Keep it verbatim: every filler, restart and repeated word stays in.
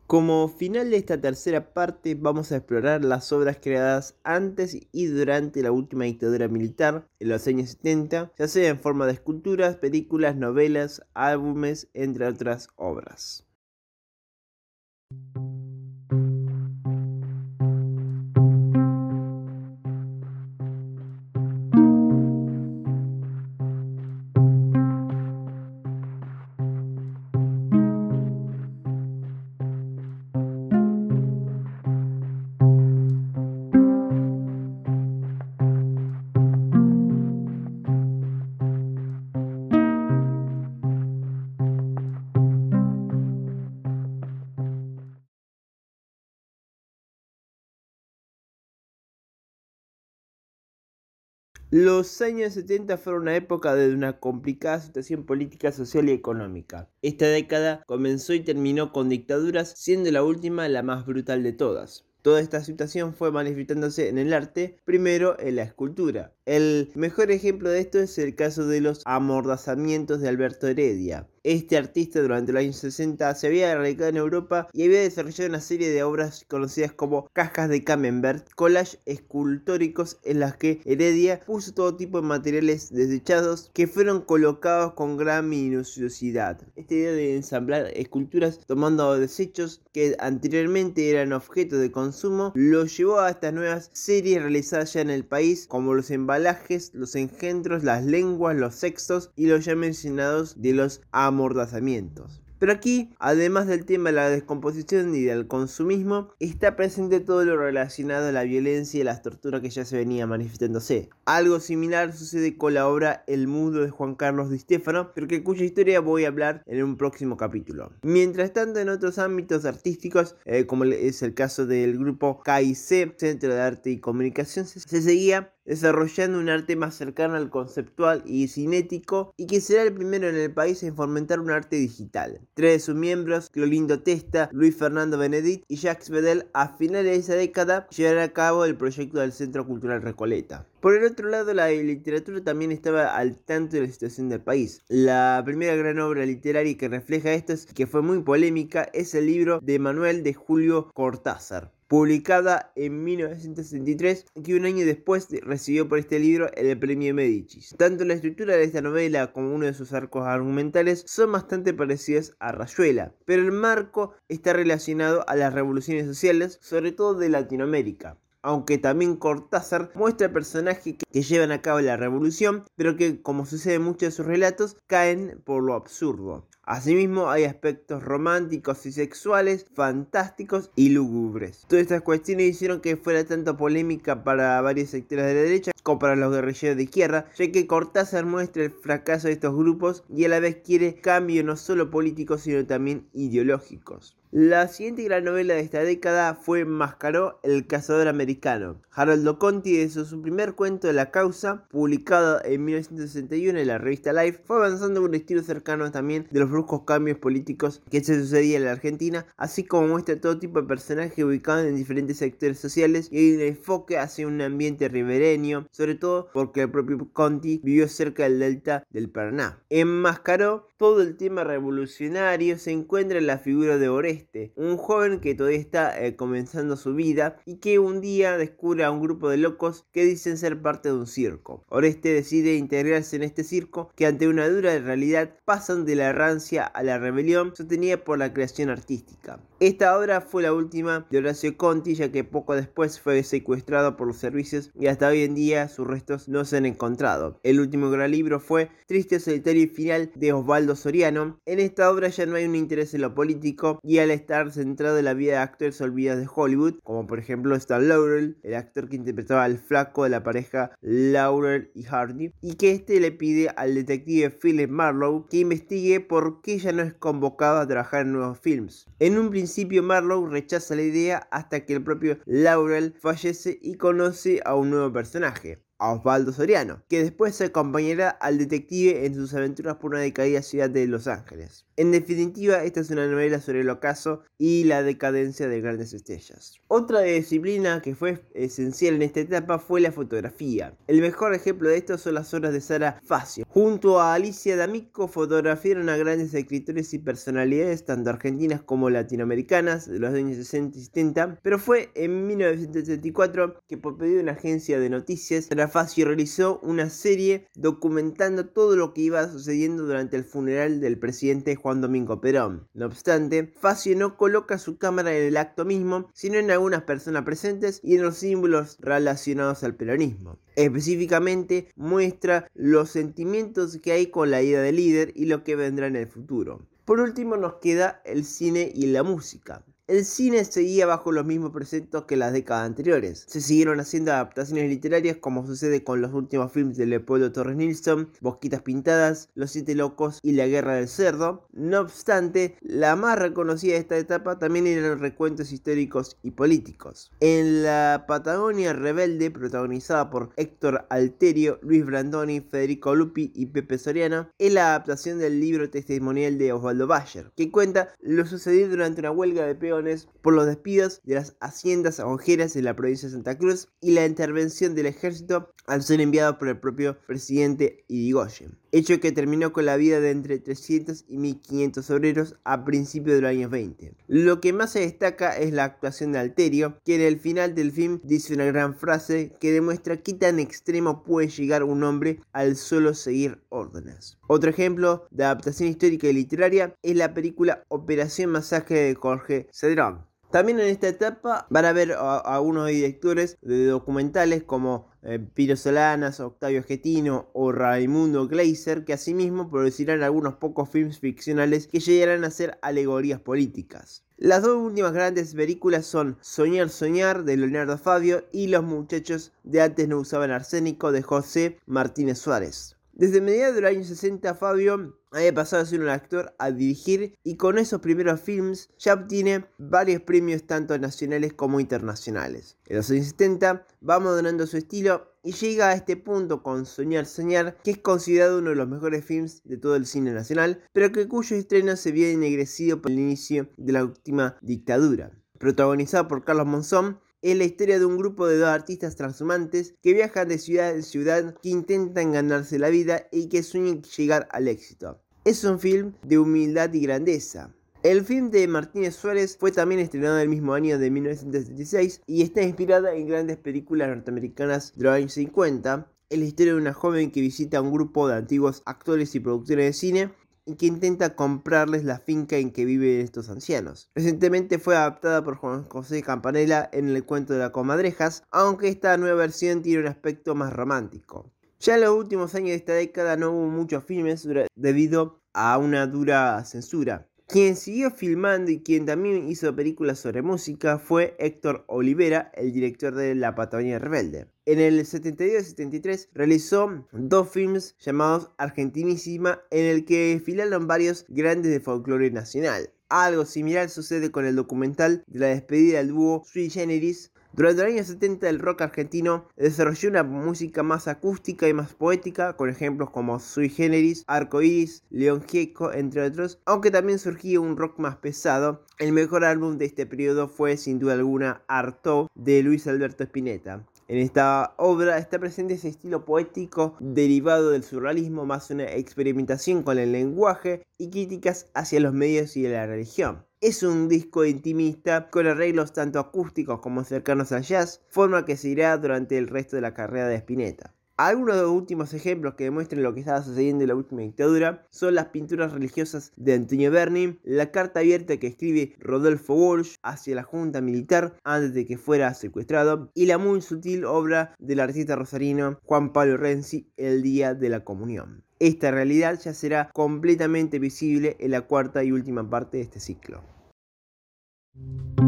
Como final de esta tercera parte vamos a explorar las obras creadas antes y durante la última dictadura militar en los años setenta, ya sea en forma de esculturas, películas, novelas, álbumes, entre otras obras. Los años setenta fueron una época de una complicada situación política, social y económica. Esta década comenzó y terminó con dictaduras, siendo la última la más brutal de todas. Toda esta situación fue manifestándose en el arte, primero en la escultura. El mejor ejemplo de esto es el caso de los amordazamientos de Alberto Heredia. Este artista durante los años sesenta se había radicado en Europa y había desarrollado una serie de obras conocidas como cajas de Camembert, collages escultóricos en las que Heredia puso todo tipo de materiales desechados que fueron colocados con gran minuciosidad. Esta idea de ensamblar esculturas tomando desechos que anteriormente eran objeto de consumo lo llevó a estas nuevas series realizadas ya en el país, como los embalajes, los engendros, las lenguas, los sextos y los ya mencionados de los amordazamientos. Pero aquí, además del tema de la descomposición y del consumismo, está presente todo lo relacionado a la violencia y las torturas que ya se venía manifestándose. Algo similar sucede con la obra El Mudo de Juan Carlos Di Stefano, pero que cuya historia voy a hablar en un próximo capítulo. Mientras tanto, en otros ámbitos artísticos, eh, como es el caso del grupo K I C, Centro de Arte y Comunicación, se, se seguía desarrollando un arte más cercano al conceptual y cinético, y que será el primero en el país en fomentar un arte digital. Tres de sus miembros, Clolindo Testa, Luis Fernando Benedit y Jacques Bedel, a finales de esa década llevarán a cabo el proyecto del Centro Cultural Recoleta. Por el otro lado, la literatura también estaba al tanto de la situación del país. La primera gran obra literaria que refleja esto, que fue muy polémica, es el libro de Manuel de Julio Cortázar, publicada en mil novecientos sesenta y tres, que un año después recibió por este libro el premio Médicis. Tanto la estructura de esta novela como uno de sus arcos argumentales son bastante parecidos a Rayuela, pero el marco está relacionado a las revoluciones sociales, sobre todo de Latinoamérica. Aunque también Cortázar muestra personajes que llevan a cabo la revolución, pero que, como sucede en muchos de sus relatos, caen por lo absurdo. Asimismo, hay aspectos románticos y sexuales, fantásticos y lúgubres. Todas estas cuestiones hicieron que fuera tanto polémica para varios sectores de la derecha como para los guerrilleros de izquierda, ya que Cortázar muestra el fracaso de estos grupos y a la vez quiere cambios no solo políticos sino también ideológicos. La siguiente gran novela de esta década fue Mascaró, el cazador americano. Haroldo Conti, desde su primer cuento de La Causa, publicado en mil novecientos sesenta y uno en la revista Life, fue avanzando con un estilo cercano también de los bruscos cambios políticos que se sucedían en la Argentina, así como muestra todo tipo de personajes ubicados en diferentes sectores sociales y un enfoque hacia un ambiente ribereño, sobre todo porque el propio Conti vivió cerca del delta del Paraná. En Mascaró, todo el tema revolucionario se encuentra en la figura de Oreste, un joven que todavía está eh, comenzando su vida y que un día descubre a un grupo de locos que dicen ser parte de un circo. Oreste decide integrarse en este circo que ante una dura realidad pasan de la rancia a la rebelión sostenida por la creación artística. Esta obra fue la última de Horacio Conti, ya que poco después fue secuestrado por los servicios y hasta hoy en día sus restos no se han encontrado. El último gran libro fue Triste, Solitario y Final de Osvaldo Soriano. En esta obra ya no hay un interés en lo político y al estar centrado en la vida de actores olvidados de Hollywood, como por ejemplo Stan Laurel, el actor que interpretaba al flaco de la pareja Laurel y Hardy, y que este le pide al detective Philip Marlowe que investigue por qué ya no es convocado a trabajar en nuevos films. En un principio Marlowe rechaza la idea hasta que el propio Laurel fallece y conoce a un nuevo personaje, a Osvaldo Soriano, que después se acompañará al detective en sus aventuras por una decaída ciudad de Los Ángeles. En definitiva, esta es una novela sobre el ocaso y la decadencia de grandes estrellas. Otra disciplina que fue esencial en esta etapa fue la fotografía. El mejor ejemplo de esto son las obras de Sara Facio. Junto a Alicia D'Amico fotografiaron a grandes escritores y personalidades tanto argentinas como latinoamericanas de los años sesenta y setenta, pero fue en mil novecientos setenta y cuatro que por pedido de una agencia de noticias Sara Facio realizó una serie documentando todo lo que iba sucediendo durante el funeral del presidente Juan Domingo Perón. No obstante, Facio no coloca su cámara en el acto mismo, sino en algunas personas presentes y en los símbolos relacionados al peronismo. Específicamente muestra los sentimientos que hay con la ida del líder y lo que vendrá en el futuro. Por último nos queda el cine y la música. El cine seguía bajo los mismos preceptos que las décadas anteriores. Se siguieron haciendo adaptaciones literarias como sucede con los últimos films de Leopoldo Torres Nilsson, Bosquitas Pintadas, Los Siete Locos y La Guerra del Cerdo. No obstante, la más reconocida de esta etapa también eran recuentos históricos y políticos. En La Patagonia Rebelde, protagonizada por Héctor Alterio, Luis Brandoni, Federico Lupi y Pepe Soriano, es la adaptación del libro testimonial de Osvaldo Bayer, que cuenta lo sucedido durante una huelga de peones por los despidos de las haciendas ojeras en la provincia de Santa Cruz y la intervención del ejército al ser enviado por el propio presidente Irigoyen, hecho que terminó con la vida de entre trescientos y mil quinientos obreros a principios de los años veinte. Lo que más se destaca es la actuación de Alterio, que en el final del film dice una gran frase que demuestra qué tan extremo puede llegar un hombre al solo seguir órdenes. Otro ejemplo de adaptación histórica y literaria es la película Operación Masacre de Jorge Cedrón. También en esta etapa van a ver a, a unos directores de documentales como eh, Piro Solanas, Octavio Schettino o Raimundo Gleiser, que asimismo producirán algunos pocos films ficcionales que llegarán a ser alegorías políticas. Las dos últimas grandes películas son Soñar, Soñar de Leonardo Fabio y Los muchachos de antes no usaban arsénico de José Martínez Suárez. Desde mediados de los años sesenta, Fabio había pasado de ser un actor a dirigir y con esos primeros films ya obtiene varios premios tanto nacionales como internacionales. En los años setenta va moderando su estilo y llega a este punto con Soñar, Soñar, que es considerado uno de los mejores films de todo el cine nacional, pero que cuyo estreno se vio ennegrecido por el inicio de la última dictadura. Protagonizado por Carlos Monzón, es la historia de un grupo de dos artistas transhumantes que viajan de ciudad en ciudad, que intentan ganarse la vida y que sueñan llegar al éxito. Es un film de humildad y grandeza. El film de Martínez Suárez fue también estrenado el mismo año de mil novecientos setenta y seis y está inspirada en grandes películas norteamericanas de los años cincuenta. Es la historia de una joven que visita a un grupo de antiguos actores y productores de cine y que intenta comprarles la finca en que viven estos ancianos. Recientemente fue adaptada por Juan José Campanella en El cuento de las comadrejas, aunque esta nueva versión tiene un aspecto más romántico. Ya en los últimos años de esta década no hubo muchos filmes debido a una dura censura. Quien siguió filmando y quien también hizo películas sobre música fue Héctor Olivera, el director de La Patagonia Rebelde. En el setenta y dos y setenta y tres realizó dos films llamados Argentinísima, en el que desfilaron varios grandes de folclore nacional. Algo similar sucede con el documental de la despedida del dúo Sui Generis. Durante los años setenta el rock argentino desarrolló una música más acústica y más poética, con ejemplos como Sui Generis, Arco Iris, León Gieco, entre otros, aunque también surgía un rock más pesado. El mejor álbum de este periodo fue sin duda alguna Artaud de Luis Alberto Spinetta. En esta obra está presente ese estilo poético derivado del surrealismo, más una experimentación con el lenguaje y críticas hacia los medios y la religión. Es un disco intimista con arreglos tanto acústicos como cercanos al jazz, forma que se irá durante el resto de la carrera de Spinetta. Algunos de los últimos ejemplos que demuestran lo que estaba sucediendo en la última dictadura son las pinturas religiosas de Antonio Berni, la carta abierta que escribe Rodolfo Walsh hacia la junta militar antes de que fuera secuestrado y la muy sutil obra del artista rosarino Juan Pablo Renzi, El día de la comunión. Esta realidad ya será completamente visible en la cuarta y última parte de este ciclo.